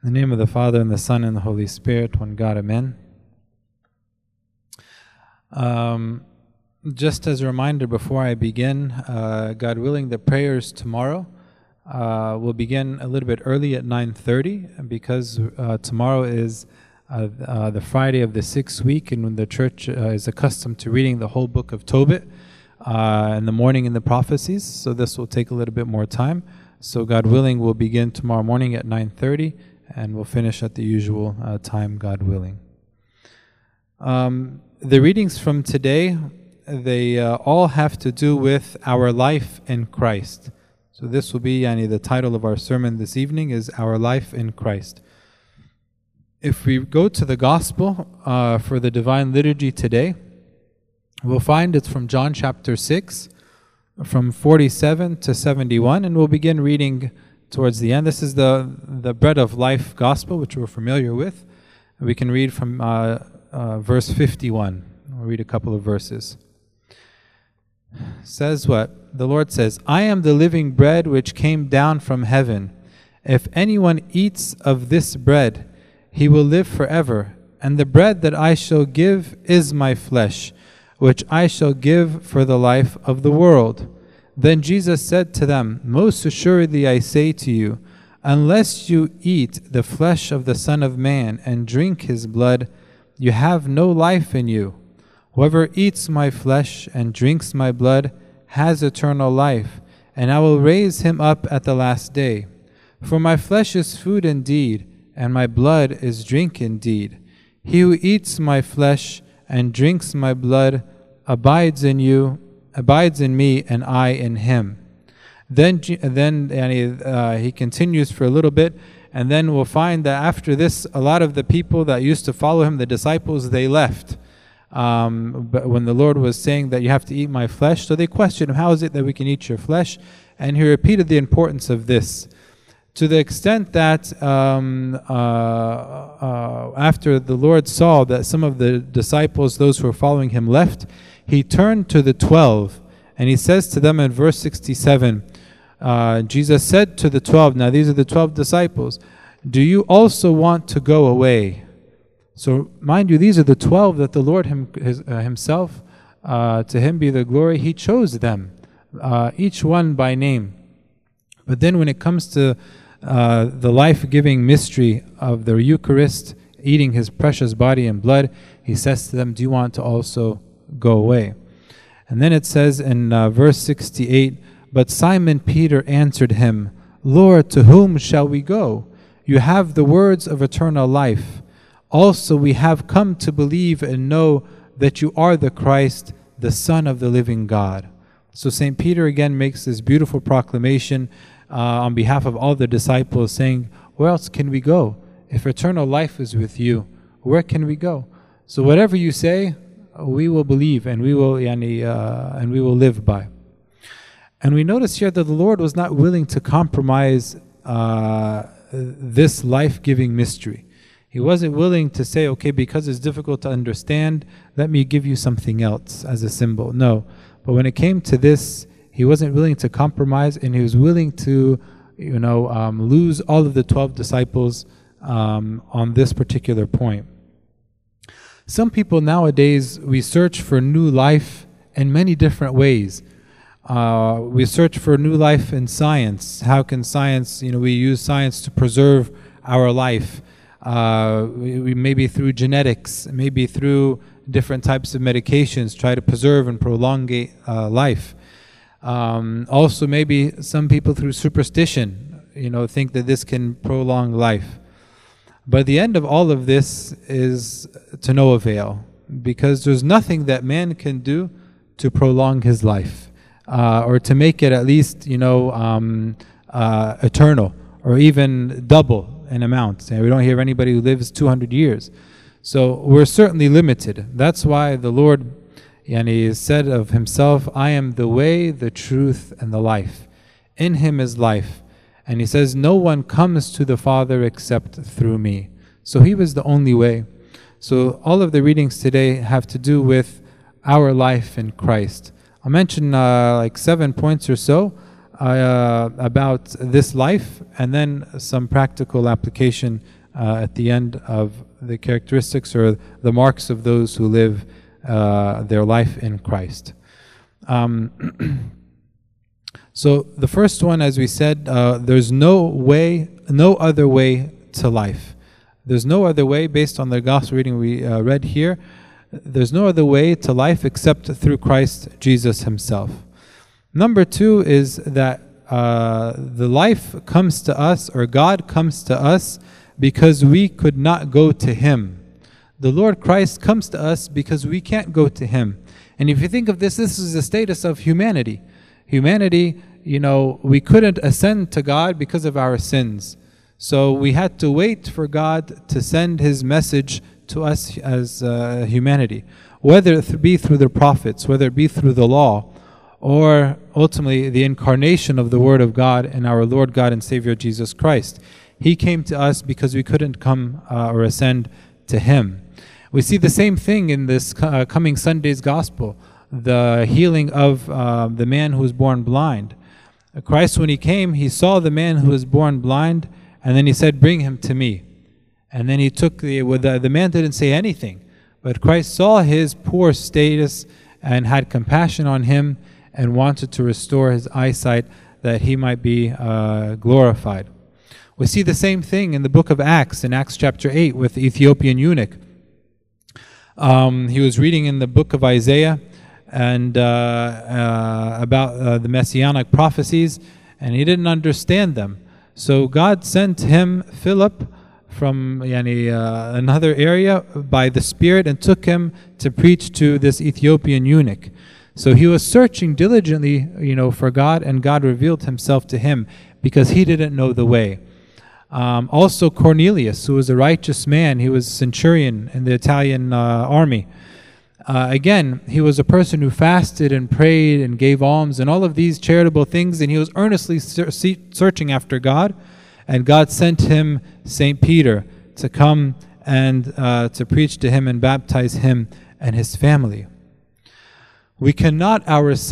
In the name of the Father, and the Son, and the Holy Spirit, one God, Amen. Just as a reminder before I begin, God willing, the prayers tomorrow will begin a little bit early at 9:30, because tomorrow is the Friday of the 6th week, and when the church is accustomed to reading the whole book of Tobit in the morning in the prophecies, so this will take a little bit more time. So God willing, we'll begin tomorrow morning at 9:30, and we'll finish at the usual time, God willing. The readings from today, they all have to do with our life in Christ. So this will be the title of our sermon this evening is Our Life in Christ. If we go to the Gospel for the Divine Liturgy today, we'll find it's from John chapter 6, from 47 to 71, and we'll begin reading towards the end. This is the Bread of Life Gospel, which we're familiar with. We can read from verse 51. We'll read a couple of verses. Says what? The Lord says, "I am the living bread which came down from heaven. If anyone eats of this bread, he will live forever. And the bread that I shall give is my flesh, which I shall give for the life of the world." Then Jesus said to them, "Most assuredly I say to you, unless you eat the flesh of the Son of Man and drink his blood, you have no life in you. Whoever eats my flesh and drinks my blood has eternal life, and I will raise him up at the last day. For my flesh is food indeed, and my blood is drink indeed. He who eats my flesh and drinks my blood abides in me, and I in him." Then he continues for a little bit, and then we'll find that after this, a lot of the people that used to follow him, the disciples, they left. But when the Lord was saying that you have to eat my flesh, so they questioned him, how is it that we can eat your flesh? And he repeated the importance of this, to the extent that after the Lord saw that some of the disciples, those who were following him, left, he turned to the 12, and he says to them in verse 67, Jesus said to the 12, now these are the 12 disciples, "Do you also want to go away?" So mind you, these are the 12 that the Lord himself, to him be the glory, he chose them, each one by name. But then when it comes to the life-giving mystery of the Eucharist, eating his precious body and blood, he says to them, "Do you want to also go away?" And then it says in verse 68, "But Simon Peter answered him, 'Lord, to whom shall we go? You have the words of eternal life. Also we have come to believe and know that you are the Christ, the Son of the living God.'" So St. Peter again makes this beautiful proclamation on behalf of all the disciples, saying, where else can we go? If eternal life is with you, where can we go? So whatever you say, we will believe, and we will live by. And we notice here that the Lord was not willing to compromise this life-giving mystery. He wasn't willing to say, okay, because it's difficult to understand, let me give you something else as a symbol. No. But when it came to this, he wasn't willing to compromise, and he was willing to, lose all of the 12 disciples on this particular point. Some people nowadays, we search for new life in many different ways. We search for new life in science. How can science, we use science to preserve our life. Maybe through genetics, maybe through different types of medications, try to preserve and prolongate life. Also maybe some people through superstition, think that this can prolong life. But the end of all of this is to no avail, because there's nothing that man can do to prolong his life, or to make it at least, eternal, or even double in amount. We don't hear of anybody who lives 200 years. So we're certainly limited. That's why the Lord said of himself, "I am the way, the truth, and the life. In him is life." And he says, "No one comes to the Father except through me." So he was the only way. So all of the readings today have to do with our life in Christ. I'll mention like 7 points or so. about this life, and then some practical application at the end of the characteristics or the marks of those who live their life in Christ. So the first one, as we said, there's no other way to life. There's no other way, based on the gospel reading we read here, there's no other way to life except through Christ Jesus himself. Number two is that the life comes to us, or God comes to us, because we could not go to him. The Lord Christ comes to us because we can't go to him. And if you think of this is the status of humanity. Humanity, we couldn't ascend to God because of our sins. So we had to wait for God to send his message to us as humanity. Whether it be through the prophets, whether it be through the law, or ultimately the incarnation of the Word of God in our Lord God and Savior Jesus Christ. He came to us because we couldn't come or ascend to him. We see the same thing in this coming Sunday's gospel, the healing of the man who was born blind. Christ, when he came, he saw the man who was born blind, and then he said, "Bring him to me." And then he took the man didn't say anything, but Christ saw his poor status and had compassion on him and wanted to restore his eyesight that he might be glorified. We see the same thing in the book of Acts, in Acts chapter 8, with the Ethiopian eunuch. He was reading in the book of Isaiah and about the messianic prophecies, and he didn't understand them. So God sent him Philip from another area by the Spirit and took him to preach to this Ethiopian eunuch. So he was searching diligently, for God, and God revealed himself to him because he didn't know the way. Also Cornelius, who was a righteous man, he was a centurion in the Italian army. Again, he was a person who fasted and prayed and gave alms and all of these charitable things, and he was earnestly searching after God, and God sent him St. Peter to come and to preach to him and baptize him and his family. We cannot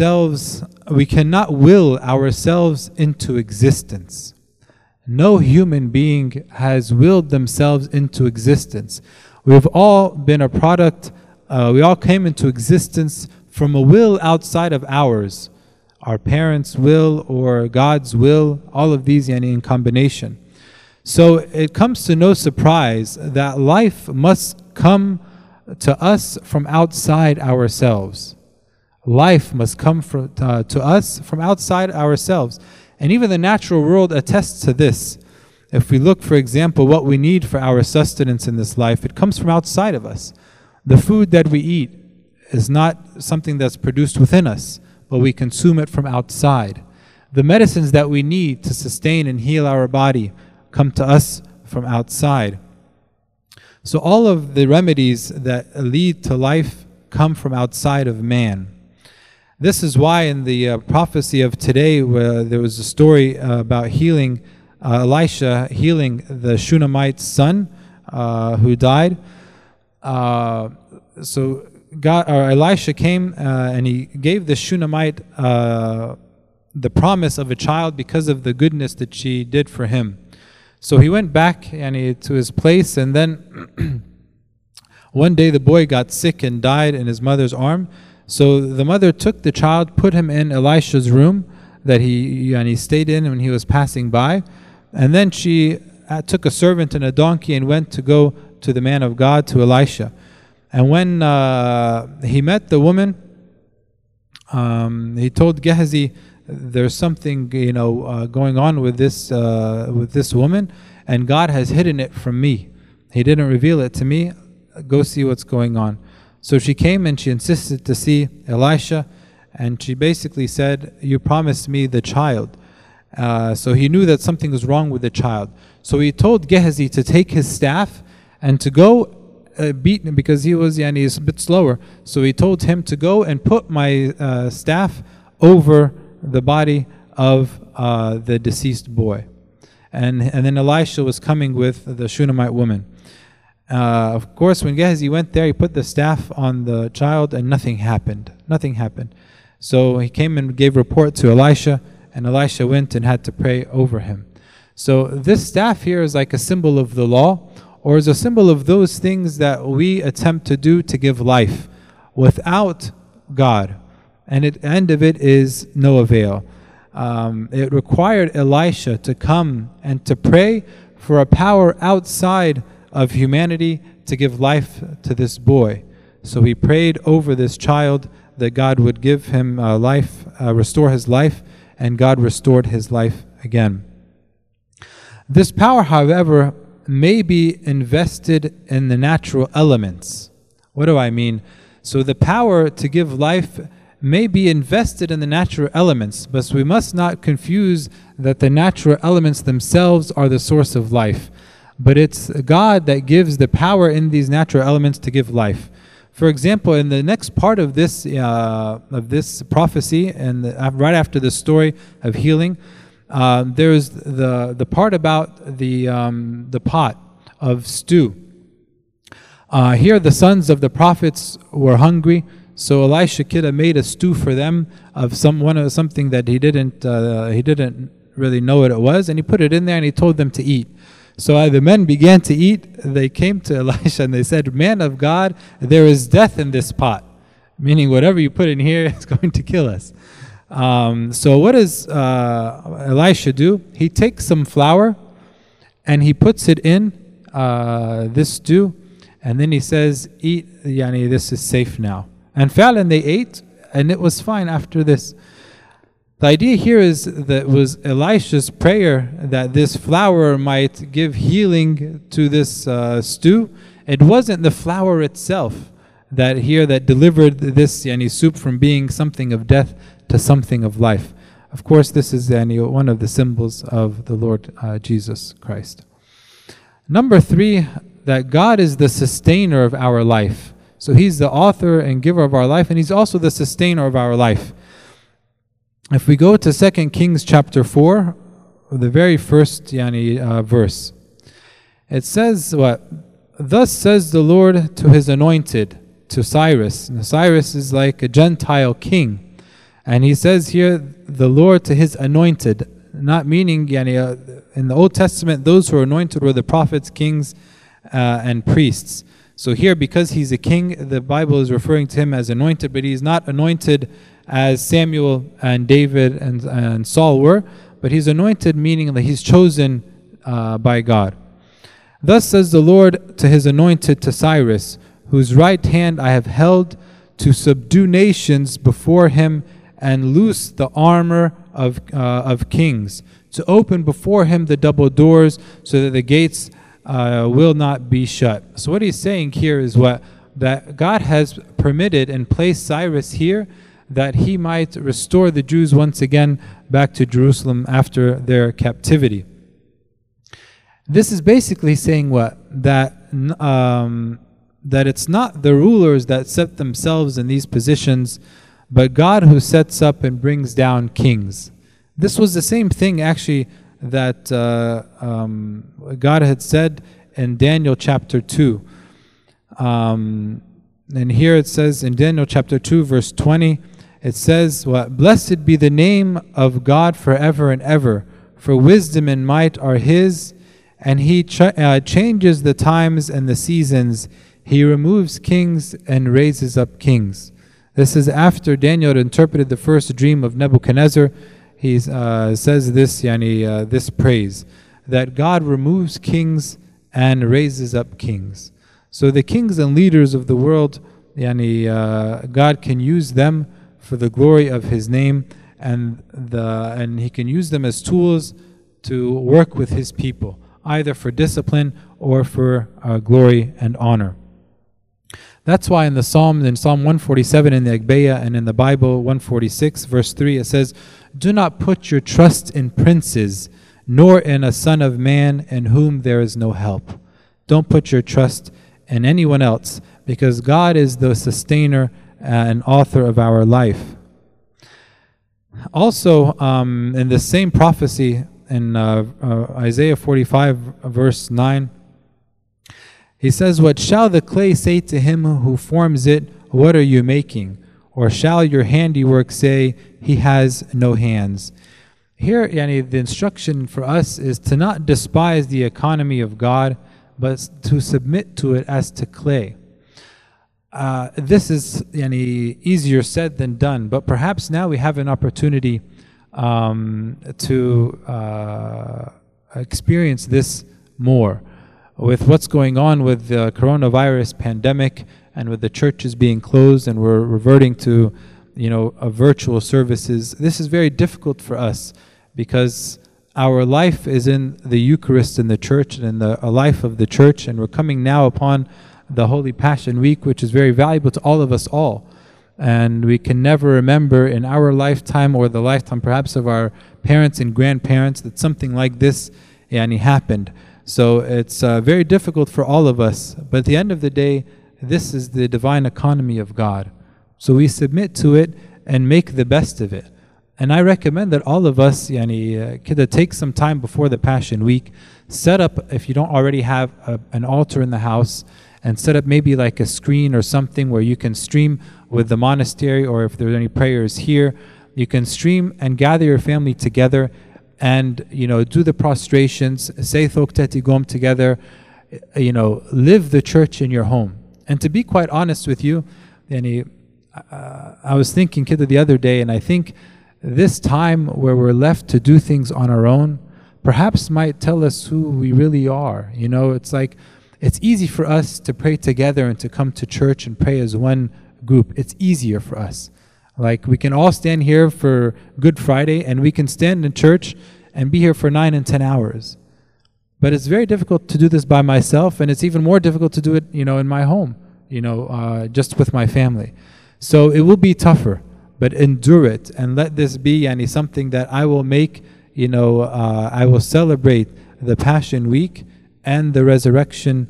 will ourselves into existence. No human being has willed themselves into existence. We've all been a product, we all came into existence from a will outside of ours. Our parents' will or God's will, all of these in combination. So it comes to no surprise that life must come to us from outside ourselves. Life must come to us from outside ourselves. And even the natural world attests to this. If we look, for example, what we need for our sustenance in this life, it comes from outside of us. The food that we eat is not something that's produced within us, but we consume it from outside. The medicines that we need to sustain and heal our body come to us from outside. So all of the remedies that lead to life come from outside of man. This is why in the prophecy of today, where there was a story about healing, Elisha healing the Shunammite's son who died. So Elisha came and he gave the Shunammite the promise of a child because of the goodness that she did for him. So he went back to his place, and then one day the boy got sick and died in his mother's arm. So the mother took the child, put him in Elisha's room that he stayed in when he was passing by, and then she took a servant and a donkey and went to go to the man of God, to Elisha. And when he met the woman, he told Gehazi, "There's something going on with this woman, and God has hidden it from me. He didn't reveal it to me. Go see what's going on." So she came and she insisted to see Elisha, and she basically said, "You promised me the child." So he knew that something was wrong with the child. So he told Gehazi to take his staff and to go beat him, because he's a bit slower. So he told him to go and put my staff over the body of the deceased boy. And then Elisha was coming with the Shunammite woman. Of course, when Gehazi went there, he put the staff on the child and nothing happened. Nothing happened. So he came and gave report to Elisha, and Elisha went and had to pray over him. So this staff here is like a symbol of the law, or is a symbol of those things that we attempt to do to give life without God. And the end of it is no avail. It required Elisha to come and to pray for a power outside of humanity to give life to this boy. So he prayed over this child that God would give him life, restore his life, and God restored his life again. This power, however, may be invested in the natural elements. What do I mean? So the power to give life may be invested in the natural elements, but we must not confuse that the natural elements themselves are the source of life. But it's God that gives the power in these natural elements to give life. For example, in the next part of this prophecy, and right after the story of healing, there's the part about the pot of stew. Here the sons of the prophets were hungry, so Elisha could have made a stew for them of something that he didn't really know what it was, and he put it in there and he told them to eat. So as the men began to eat, they came to Elisha and they said, "Man of God, there is death in this pot," meaning whatever you put in here is going to kill us. So what does Elisha do? He takes some flour and he puts it in this stew, and then he says, "Eat, yani, this is safe now." And fa'lan, they ate, and it was fine after this. The idea here is that it was Elisha's prayer that this flour might give healing to this stew. It wasn't the flour itself that delivered this soup from being something of death to something of life. Of course, this is one of the symbols of the Lord Jesus Christ. Number 3, that God is the sustainer of our life. So He's the author and giver of our life, and He's also the sustainer of our life. If we go to 2 Kings chapter 4, the very first verse, it says what? "Thus says the Lord to His anointed," to Cyrus. And Cyrus is like a Gentile king. And he says here, the Lord to His anointed, not meaning, in the Old Testament, those who were anointed were the prophets, kings, and priests. So here, because He's a king, the Bible is referring to Him as anointed, but He's not anointed as Samuel and David and Saul were, but He's anointed, meaning that He's chosen by God. "Thus says the Lord to His anointed, to Cyrus, whose right hand I have held to subdue nations before him and loose the armor of kings, to open before him the double doors so that the gates will not be shut." So what he's saying here is that God has permitted and placed Cyrus here that he might restore the Jews once again back to Jerusalem after their captivity. This is basically saying what? That it's not the rulers that set themselves in these positions, but God who sets up and brings down kings. This was the same thing actually that God had said in Daniel chapter 2. And here it says in Daniel chapter 2 verse 20, it says, "What? Blessed be the name of God forever and ever, for wisdom and might are His, and He changes the times and the seasons. He removes kings and raises up kings." This is after Daniel had interpreted the first dream of Nebuchadnezzar. He says this praise, that God removes kings and raises up kings. So the kings and leaders of the world, God can use them for the glory of His name, and He can use them as tools to work with His people, either for discipline or for glory and honor. That's why in the Psalms, in Psalm 147 in the Agbeya, and in the Bible 146 verse 3, it says, "Do not put your trust in princes, nor in a son of man in whom there is no help." Don't put your trust in anyone else, because God is the sustainer and author of our life. Also, in the same prophecy in Isaiah 45 verse 9, he says, "What shall the clay say to him who forms it, 'What are you making?' Or shall your handiwork say, 'He has no hands'?" Here, the instruction for us is to not despise the economy of God, but to submit to it as to clay. This is easier said than done, but perhaps now we have an opportunity to experience this more. With what's going on with the coronavirus pandemic and with the churches being closed and we're reverting to virtual services, this is very difficult for us because our life is in the Eucharist in the church and in the life of the church, and we're coming now upon the Holy Passion Week, which is very valuable to all of us all. And we can never remember in our lifetime or the lifetime perhaps of our parents and grandparents that something like this happened. So it's very difficult for all of us. But at the end of the day, this is the divine economy of God. So we submit to it and make the best of it. And I recommend that all of us take some time before the Passion Week, set up, if you don't already have an altar in the house, and set up maybe like a screen or something where you can stream with the monastery, or if there's any prayers here, you can stream and gather your family together and do the prostrations, say Thoktet Igom together, live the church in your home. And to be quite honest with you, I was thinking the other day, and I think this time where we're left to do things on our own perhaps might tell us who we really are. It's like it's easy for us to pray together and to come to church and pray as one group. It's easier for us. Like we can all stand here for Good Friday and we can stand in church and be here for 9 and 10 hours. But it's very difficult to do this by myself, and it's even more difficult to do it, in my home, just with my family. So it will be tougher, but endure it and let this be something that I will make, I will celebrate the Passion Week and the resurrection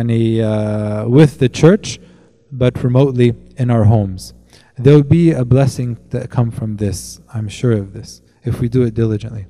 with the church, but remotely in our homes. There will be a blessing that come from this. I'm sure of this, if we do it diligently.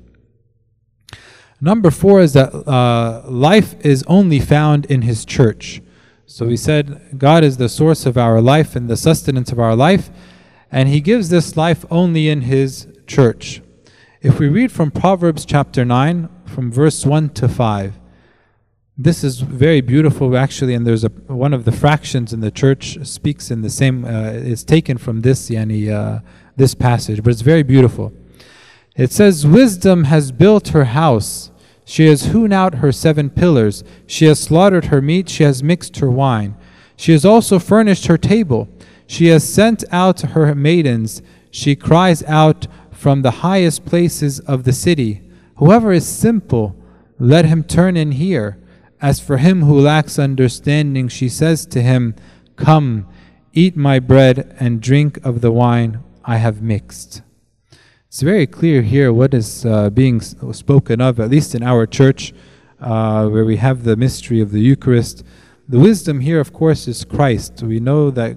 Number 4 is that life is only found in His church. So we said God is the source of our life and the sustenance of our life, and He gives this life only in His church. If we read from Proverbs chapter 9, from verse 1 to 5, this is very beautiful actually, and there's one of the fractions in the church speaks in the same, is taken from this this passage, but it's very beautiful. It says, "Wisdom has built her house. She has hewn out her 7 pillars. She has slaughtered her meat. She has mixed her wine. She has also furnished her table. She has sent out her maidens. She cries out from the highest places of the city. Whoever is simple, let him turn and hear. As for him who lacks understanding, she says to him, 'Come, eat my bread and drink of the wine I have mixed.'" It's very clear here what is being spoken of, at least in our church, where we have the mystery of the Eucharist. The wisdom here, of course, is Christ. We know that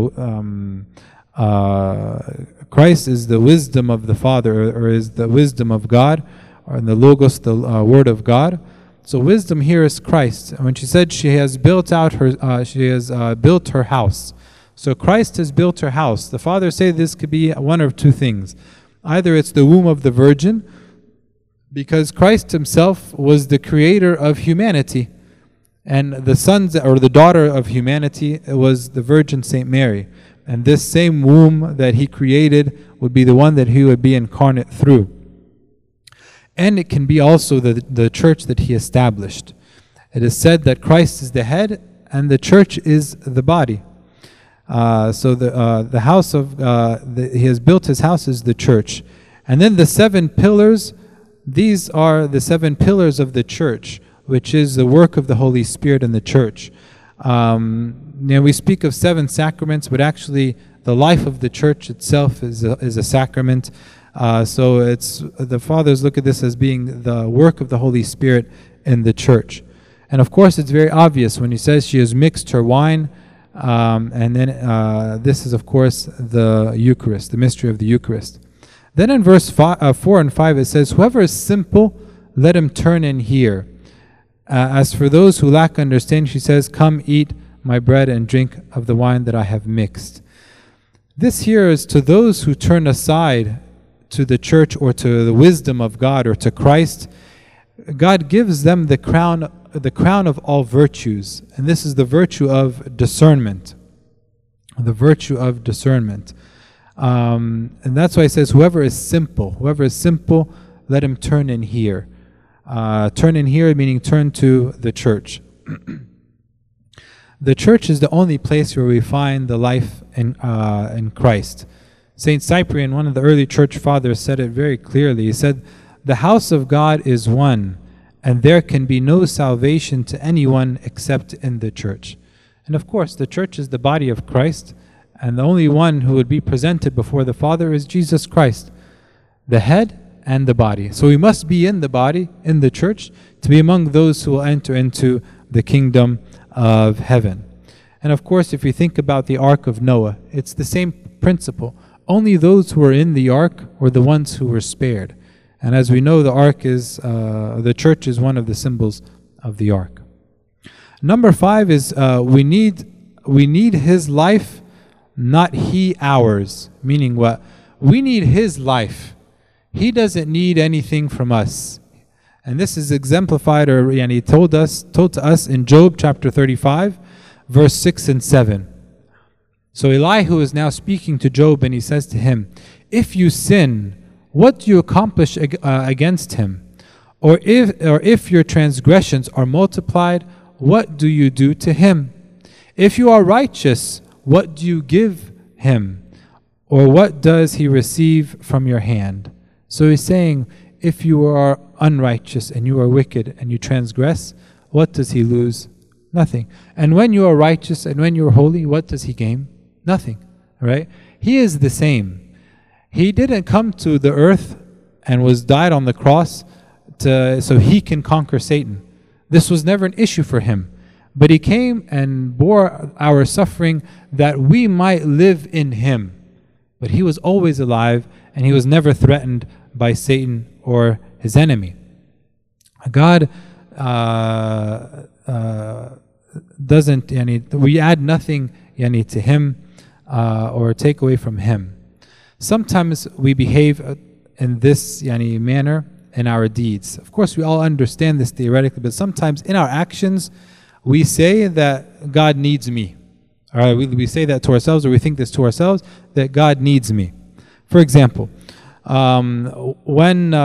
Christ is the wisdom of the Father, or is the wisdom of God, or in the Logos, the Word of God. So wisdom here is Christ. And when she said she has built built her house. So Christ has built her house. The fathers say this could be one of two things. Either it's the womb of the Virgin, because Christ Himself was the creator of humanity, and the sons or the daughter of humanity was the Virgin Saint Mary. And this same womb that He created would be the one that He would be incarnate through. And it can be also the church that He established. It is said that Christ is the head and the church is the body. So the house of He has built His house is the church. And then the 7 pillars, these are the 7 pillars of the church, which is the work of the Holy Spirit in the church. We speak of 7 sacraments, but actually the life of the church itself is a sacrament. So it's the fathers look at this as being the work of the Holy Spirit in the church. And of course it's very obvious when He says she has mixed her wine, and then this is of course the Eucharist, the mystery of the Eucharist. Then in verse 4 and 5 it says, "Whoever is simple, let him turn and hear. As for those who lack understanding," she says, "Come eat my bread and drink of the wine that I have mixed." This here is to those who turn aside to the church or to the wisdom of God or to Christ, God gives them the crown of all virtues. And this is the virtue of discernment. The virtue of discernment. And that's why it says, whoever is simple, let him turn in here. Turn in here meaning turn to the church. The church is the only place where we find the life in Christ. Saint Cyprian, one of the early church fathers, said it very clearly. He said, "The house of God is one, and there can be no salvation to anyone except in the church." And of course, the church is the body of Christ, and the only one who would be presented before the Father is Jesus Christ, the head and the body. So we must be in the body, in the church, to be among those who will enter into the kingdom of heaven. And of course, if you think about the Ark of Noah, it's the same principle. Only those who were in the Ark were the ones who were spared. And as we know, the church is one of the symbols of the Ark. Number 5 is we need His life, not He ours. Meaning what? We need His life. He doesn't need anything from us. And this is exemplified, or told to us in Job chapter 35, verse 6 and 7. So Elihu is now speaking to Job, and he says to him, "If you sin, what do you accomplish against him? Or if your transgressions are multiplied, what do you do to him? If you are righteous, what do you give him? Or what does he receive from your hand?" So he's saying, if you are unrighteous and you are wicked and you transgress, what does he lose? Nothing. And when you are righteous and when you are holy, what does he gain? Nothing. Right? He is the same. He didn't come to the earth and was died on the cross so he can conquer Satan. This was never an issue for him. But he came and bore our suffering that we might live in him. But he was always alive, and he was never threatened by Satan or his enemy. God doesn't, we add nothing to him or take away from him. Sometimes we behave in this manner in our deeds. Of course, we all understand this theoretically, but sometimes in our actions, we say that God needs me. All right, we say that to ourselves, or we think this to ourselves, that God needs me. For example, when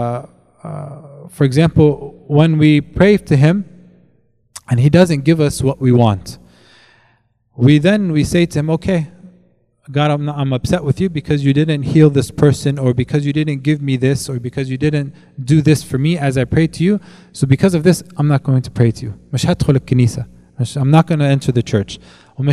we pray to Him and He doesn't give us what we want, we say to Him, "Okay, God, I'm upset with you because you didn't heal this person, or because you didn't give me this, or because you didn't do this for me as I prayed to you. So because of this, I'm not going to pray to you. I'm not going to enter the church. I'm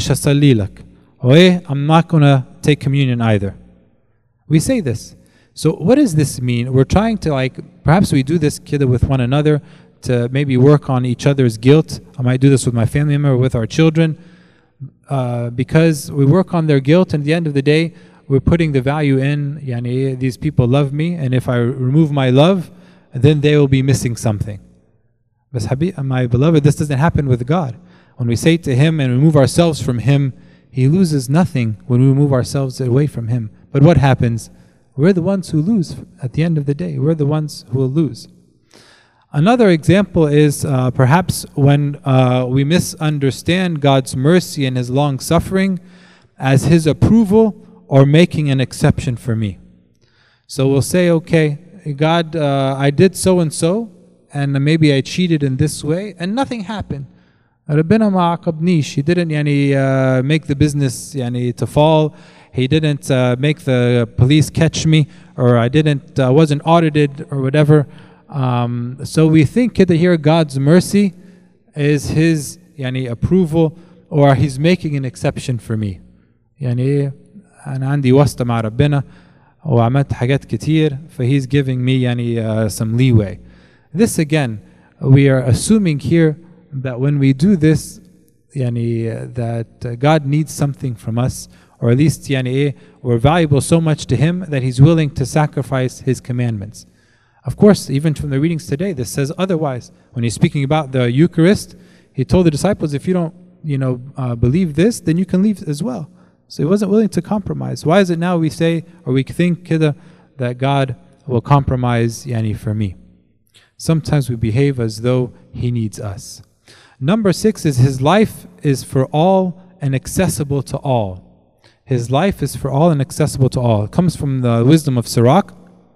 not going to take communion either." We say this. So what does this mean? We're trying to perhaps we do this with one another to maybe work on each other's guilt. I might do this with my family member or with our children. Because we work on their guilt, and at the end of the day, we're putting the value in, these people love me, and if I remove my love, then they will be missing something. But my beloved, this doesn't happen with God. When we say to Him and remove ourselves from Him, He loses nothing when we remove ourselves away from Him. But what happens? We're the ones who lose at the end of the day. We're the ones who will lose. Another example is perhaps when we misunderstand God's mercy and His long suffering as His approval or making an exception for me. So we'll say, "Okay, God, I did so and so, and maybe I cheated in this way, and nothing happened. ربنا ما عاقبنيش. He didn't make the business to fall. He didn't make the police catch me, or I wasn't audited, or whatever." So we think that here God's mercy is His approval, or He's making an exception for me. أنا عندي واسطة مع ربنا وعملت حاجات كتير, so He's giving me some leeway. This again, we are assuming here that when we do this, that God needs something from us, or at least we're valuable so much to Him that He's willing to sacrifice His commandments. Of course, even from the readings today, this says otherwise. When He's speaking about the Eucharist, He told the disciples, if you don't, believe this, then you can leave as well. So He wasn't willing to compromise. Why is it now we say, or we think that God will compromise for me. Sometimes we behave as though He needs us. Number 6 is His life is for all and accessible to all. His life is for all and accessible to all. It comes from the wisdom of Sirach,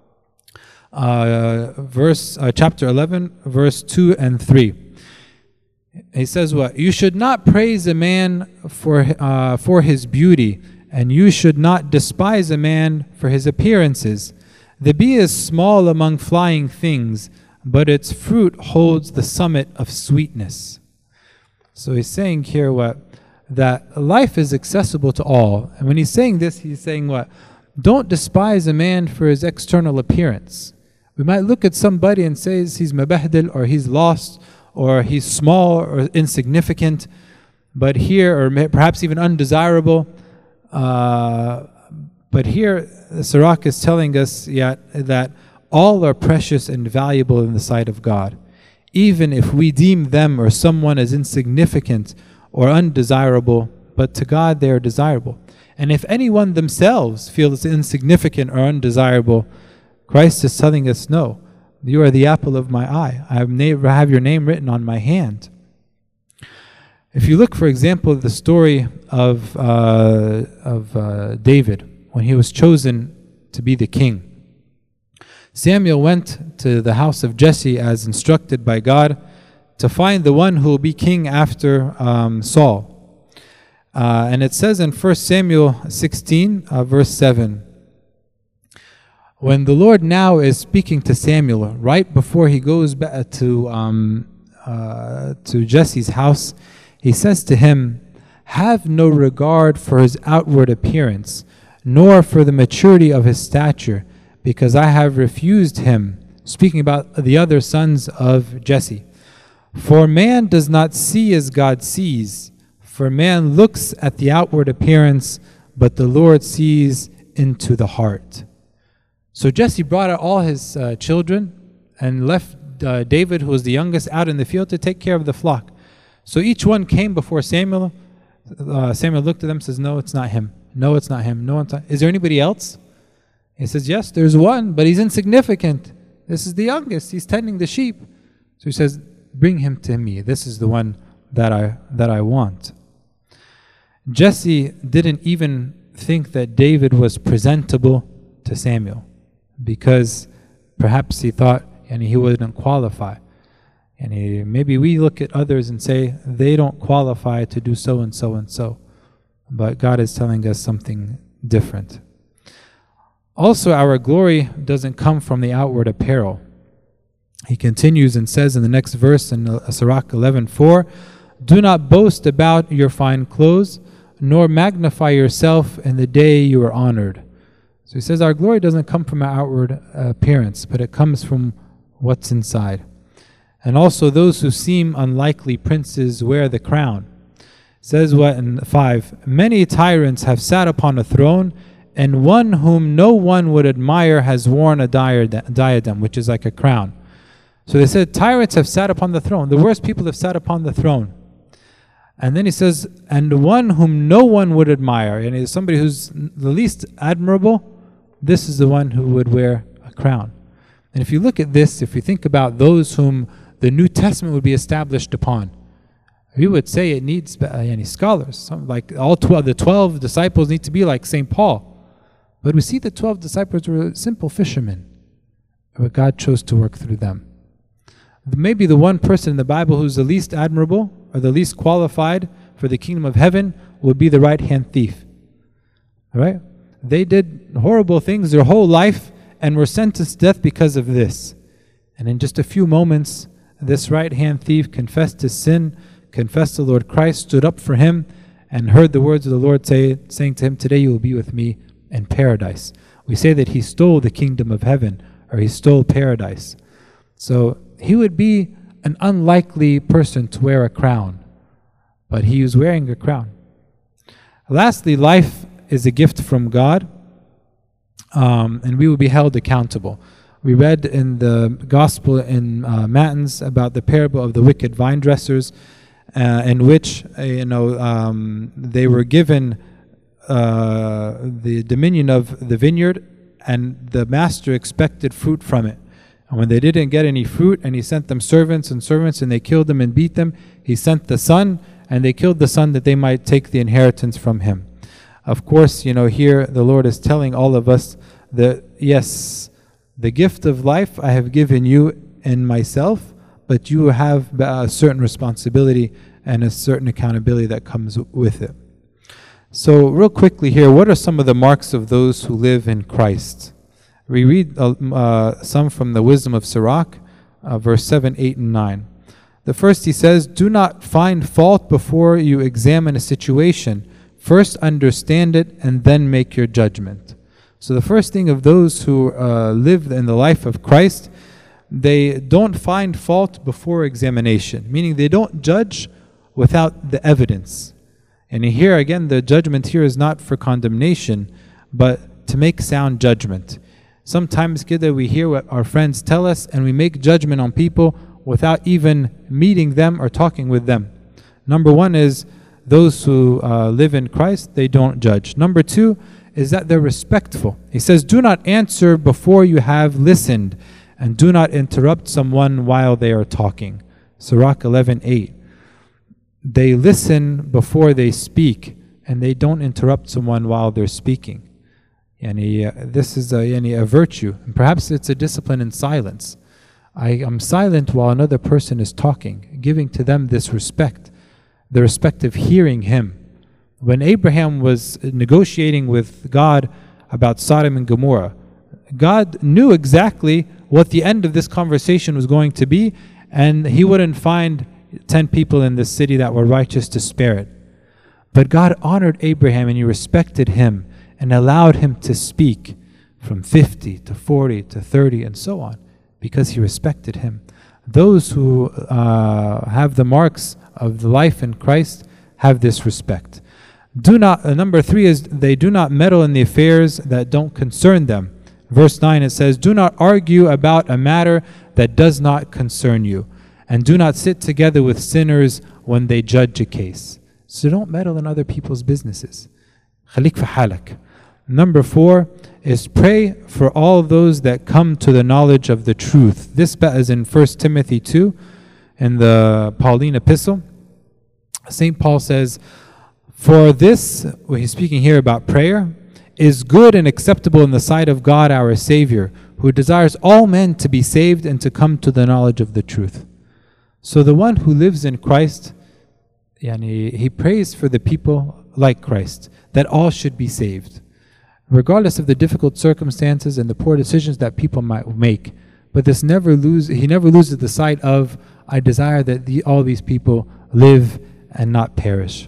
chapter 11, verse 2 and 3. He says what? You should not praise a man for his beauty, and you should not despise a man for his appearances. The bee is small among flying things, but its fruit holds the summit of sweetness. So he's saying here what? That life is accessible to all. And when he's saying this, he's saying what? Don't despise a man for his external appearance. We might look at somebody and say he's mabahdil, or he's lost, or he's small or insignificant, but here, or perhaps even undesirable. But here, Sirach is telling us that all are precious and valuable in the sight of God. Even if we deem them or someone as insignificant or undesirable, but to God they are desirable. And if anyone themselves feels insignificant or undesirable, Christ is telling us, no, you are the apple of my eye. I have your name written on my hand. If you look, for example, at the story of David, when he was chosen to be the king, Samuel went to the house of Jesse as instructed by God to find the one who will be king after Saul. And it says in 1 Samuel 16, verse 7, when the Lord now is speaking to Samuel, right before he goes back to Jesse's house, he says to him, have no regard for his outward appearance, nor for the maturity of his stature, because I have refused him. Speaking about the other sons of Jesse. For man does not see as God sees, for man looks at the outward appearance, but the Lord sees into the heart. So Jesse brought out all his children and left David, who was the youngest, out in the field to take care of the flock. So each one came before Samuel. Samuel looked at them and says, no, it's not him. No, it's not him. No, it's not. Is there anybody else? He says, yes, there's one, but he's insignificant. This is the youngest. He's tending the sheep. So he says, bring him to me. This is the one that I want. Jesse didn't even think that David was presentable to Samuel, because perhaps he thought he wouldn't qualify. And maybe we look at others and say they don't qualify to do so and so and so. But God is telling us something different. Also, our glory doesn't come from the outward apparel. He continues and says in the next verse in Sirach 11:4, do not boast about your fine clothes, nor magnify yourself in the day you are honored. So he says our glory doesn't come from our outward appearance, but it comes from what's inside. And also those who seem unlikely princes wear the crown. It says what in 5, many tyrants have sat upon a throne, and one whom no one would admire has worn a diadem, which is like a crown. So they said tyrants have sat upon the throne. The worst people have sat upon the throne. And then he says, and one whom no one would admire, and is somebody who's the least admirable, this is the one who would wear a crown. And if you look at this, if you think about those whom the New Testament would be established upon, we would say it needs scholars. Like the 12 disciples need to be like St. Paul. But we see the 12 disciples were simple fishermen, but God chose to work through them. Maybe the one person in the Bible who's the least admirable or the least qualified for the kingdom of heaven would be the right-hand thief. Right? They did horrible things their whole life and were sentenced to death because of this. And in just a few moments, this right-hand thief confessed his sin, confessed the Lord Christ, stood up for him, and heard the words of the Lord saying to him, today you will be with me in paradise. We say that he stole the kingdom of heaven, or he stole paradise. So he would be an unlikely person to wear a crown, but he was wearing a crown. Lastly, life is a gift from God, and we will be held accountable. We read in the gospel in Matins about the parable of the wicked vine dressers, in which they were given the dominion of the vineyard and the master expected fruit from it. And when they didn't get any fruit, and he sent them servants, and they killed them and beat them, he sent the son, and they killed the son that they might take the inheritance from him. Of course, here the Lord is telling all of us that, yes, the gift of life I have given you in myself, but you have a certain responsibility and a certain accountability that comes with it. So real quickly here, what are some of the marks of those who live in Christ? We read some from the Wisdom of Sirach, verse 7, 8, and 9. The first, he says, do not find fault before you examine a situation. First understand it and then make your judgment. So the first thing of those who live in the life of Christ, they don't find fault before examination, meaning they don't judge without the evidence. And here again, the judgment here is not for condemnation, but to make sound judgment. Sometimes we hear what our friends tell us and we make judgment on people without even meeting them or talking with them. Number one is those who live in Christ, they don't judge. Number two is that they're respectful. He says, do not answer before you have listened, and do not interrupt someone while they are talking. Sirach 11:8. They listen before they speak, and they don't interrupt someone while they're speaking. This is a virtue. And perhaps it's a discipline in silence. I am silent while another person is talking, giving to them this respect, the respect of hearing him. When Abraham was negotiating with God about Sodom and Gomorrah, God knew exactly what the end of this conversation was going to be, and he wouldn't find 10 people in this city that were righteous to spare it. But God honored Abraham and he respected him and allowed him to speak from 50 to 40 to 30 and so on, because he respected him. Those who have the marks of the life in Christ have this respect. Number three is they do not meddle in the affairs that don't concern them. Verse 9, it says, do not argue about a matter that does not concern you, and do not sit together with sinners when they judge a case. So don't meddle in other people's businesses. Khalik fi halak. Number four is pray for all those that come to the knowledge of the truth. This is in 1 Timothy 2, in the Pauline epistle. St. Paul says, for this, when he's speaking here about prayer, is good and acceptable in the sight of God our Savior, who desires all men to be saved and to come to the knowledge of the truth. So the one who lives in Christ, he prays for the people like Christ, that all should be saved, regardless of the difficult circumstances and the poor decisions that people might make. But he never loses the sight of, I desire that all these people live and not perish.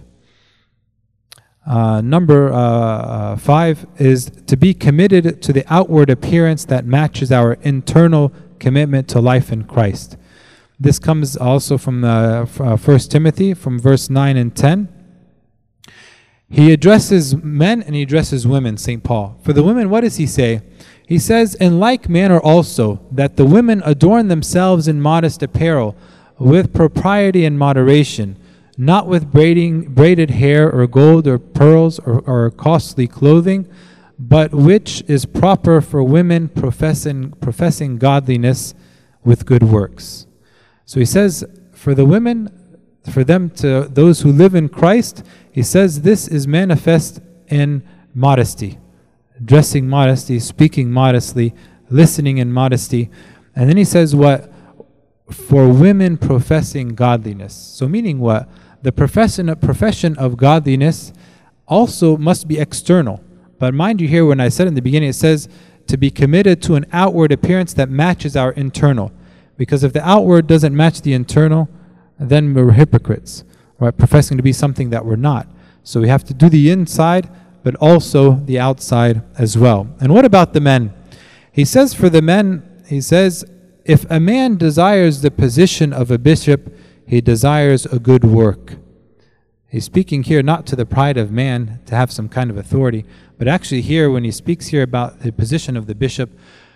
Number 5 is to be committed to the outward appearance that matches our internal commitment to life in Christ. This comes also from 1 Timothy, from verse 9 and 10. He addresses men and he addresses women, St. Paul. For the women, what does he say? He says, in like manner also, that the women adorn themselves in modest apparel, with propriety and moderation, not with braided hair or gold or pearls or costly clothing, but which is proper for women professing godliness with good works. So he says, for the women, for them, to those who live in Christ, he says this is manifest in modesty, dressing modesty, speaking modestly, listening in modesty. And then he says what? For women professing godliness. So meaning what? The profession of godliness also must be external. But mind you here, when I said in the beginning, it says to be committed to an outward appearance that matches our internal. Because if the outward doesn't match the internal, then we're hypocrites, right? Professing to be something that we're not. So we have to do the inside, but also the outside as well. And what about the men? He says for the men, he says, if a man desires the position of a bishop, he desires a good work. He's speaking here not to the pride of man to have some kind of authority, but actually here when he speaks here about the position of the bishop,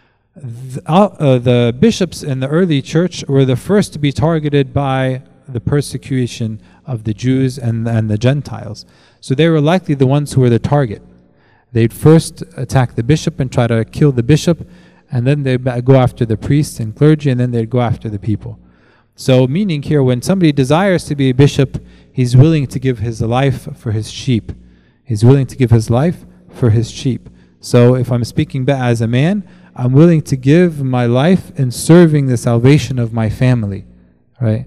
the bishops in the early church were the first to be targeted by the persecution of the Jews and the Gentiles. So they were likely the ones who were the target. They'd first attack the bishop and try to kill the bishop, and then they'd go after the priests and clergy, and then they'd go after the people. So meaning here, when somebody desires to be a bishop, he's willing to give his life for his sheep. He's willing to give his life for his sheep. So if I'm speaking as a man, I'm willing to give my life in serving the salvation of my family, right?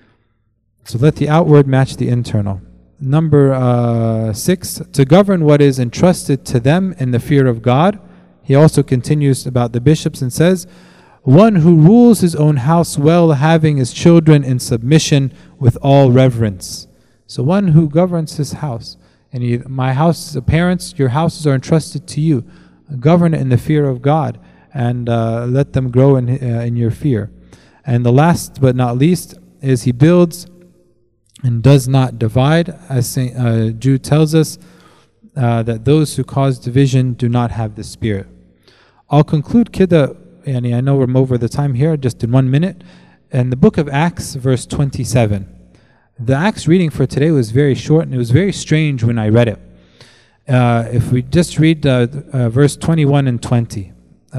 So let the outward match the internal. Number 6, to govern what is entrusted to them in the fear of God. He also continues about the bishops and says, one who rules his own house well, having his children in submission with all reverence. So one who governs his house. And my house, parents, your houses are entrusted to you. Govern it in the fear of God, and let them grow in your fear. And the last but not least is he builds and does not divide, as St. Jude tells us, that those who cause division do not have the Spirit. I'll conclude Kida, and I know we're over the time here, just in 1 minute. In the book of Acts, verse 27. The Acts reading for today was very short, and it was very strange when I read it. If we just read verse 21 and 20,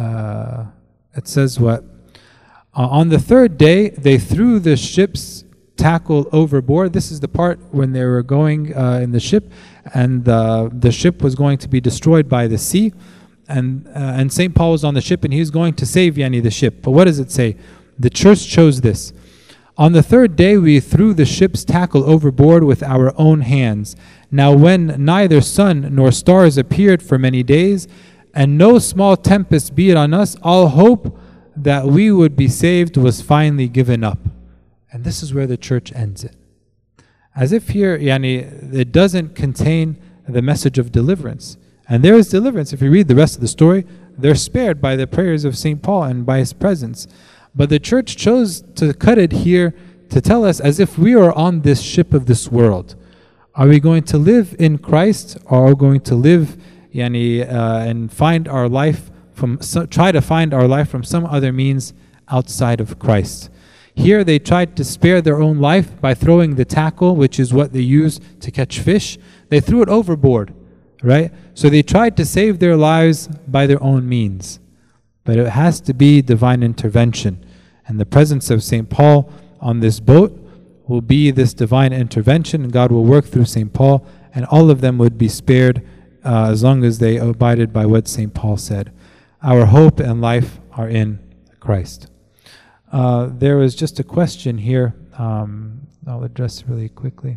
it says what? On the third day, they threw the ship's tackle overboard. This is the part when they were going in the ship, and the ship was going to be destroyed by the sea. And St. Paul was on the ship, and he was going to save the ship. But what does it say? The church chose this. On the third day we threw the ship's tackle overboard with our own hands. Now when neither sun nor stars appeared for many days, and no small tempest beat on us, all hope that we would be saved was finally given up. And this is where the church ends it. As if here, it doesn't contain the message of deliverance. And there is deliverance. If you read the rest of the story, they're spared by the prayers of St. Paul and by his presence. But the church chose to cut it here to tell us as if we are on this ship of this world. Are we going to live in Christ, or are we going to live and find our life try to find our life from some other means outside of Christ? Here they tried to spare their own life by throwing the tackle, which is what they use to catch fish. They threw it overboard, right? So they tried to save their lives by their own means. But it has to be divine intervention. And the presence of St. Paul on this boat will be this divine intervention, and God will work through St. Paul, and all of them would be spared as long as they abided by what St. Paul said. Our hope and life are in Christ. There was just a question here. I'll address really quickly.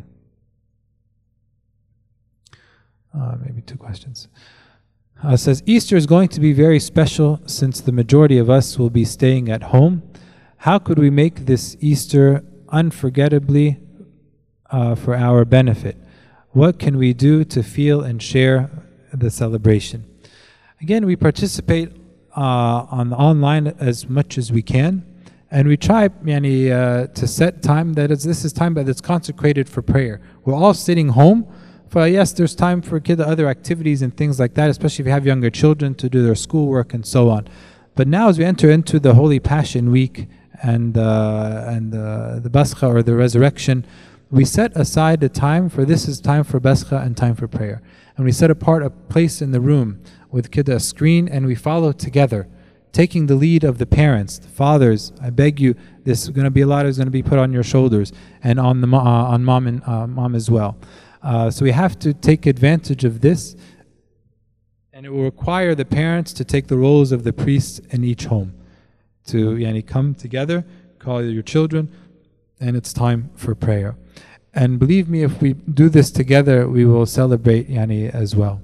Maybe 2 questions. It says, Easter is going to be very special since the majority of us will be staying at home. How could we make this Easter unforgettably for our benefit? What can we do to feel and share the celebration? Again, we participate online as much as we can, and we try to set time this is time that is consecrated for prayer. We're all sitting home. Yes, there's time for other activities and things like that, especially if you have younger children to do their schoolwork and so on. But now as we enter into the Holy Passion Week and the Bascha, or the Resurrection, we set aside a time for this is time for Bascha and time for prayer. And we set apart a place in the room with a screen, and we follow together, taking the lead of the parents, the fathers. I beg you, this is going to be a lot is going to be put on your shoulders and on the on mom as well. So we have to take advantage of this, and it will require the parents to take the roles of the priests in each home, to come together, call your children, and it's time for prayer. And believe me, if we do this together, we will celebrate as well.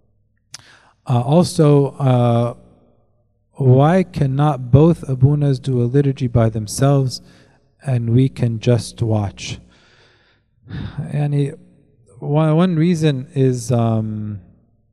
Also, why cannot both Abunas do a liturgy by themselves and we can just watch? One reason is and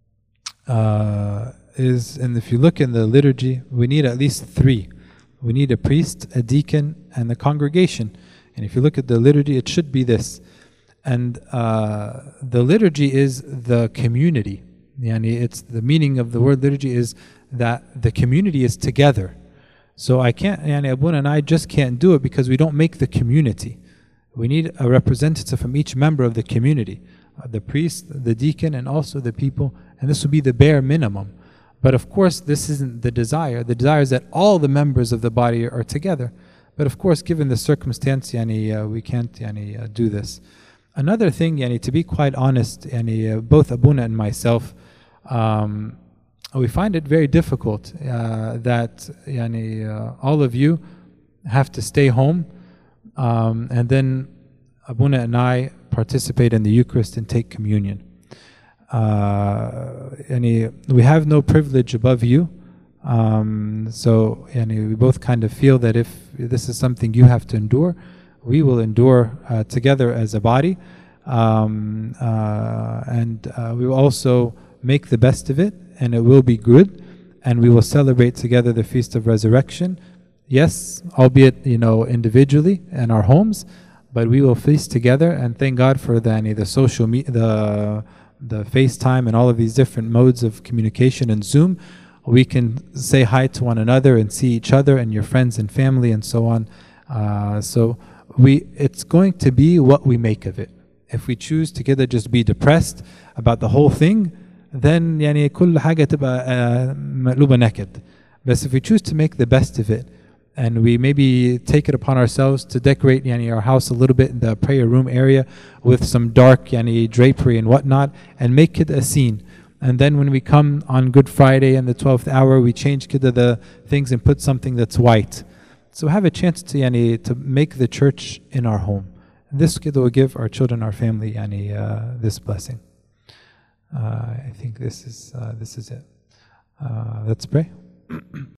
if you look in the liturgy, we need at least 3. We need a priest, a deacon, and the congregation. And if you look at the liturgy, it should be this. And the liturgy is the community. It's the meaning of the word liturgy is that the community is together. So I can't, Abuna and I just can't do it because we don't make the community. We need a representative from each member of the community. the priest, the deacon, and also the people, and this will be the bare minimum. But of course, this isn't the desire. The desire is that all the members of the body are together. But of course, given the circumstance, we can't do this. Another thing, to be quite honest, both Abuna and myself, we find it very difficult that all of you have to stay home, and then Abuna and I participate in the Eucharist and take communion. We have no privilege above you, so we both kind of feel that if this is something you have to endure, we will endure together as a body, and we will also make the best of it, and it will be good, and we will celebrate together the Feast of Resurrection. Yes, albeit individually in our homes, but we will feast together, and thank God for the social media, the FaceTime, and all of these different modes of communication, and Zoom. We can say hi to one another and see each other and your friends and family and so on. So it's going to be what we make of it. If we choose together just be depressed about the whole thing, then كل حاجة تبقى مقلوبة نكد. But if we choose to make the best of it, and we maybe take it upon ourselves to decorate our house a little bit in the prayer room area with some dark drapery and whatnot, and make it a scene. And then when we come on Good Friday in the 12th hour, we change the things and put something that's white. So have a chance to make the church in our home. And this will give our children, our family, this blessing. I think this is it. Let's pray.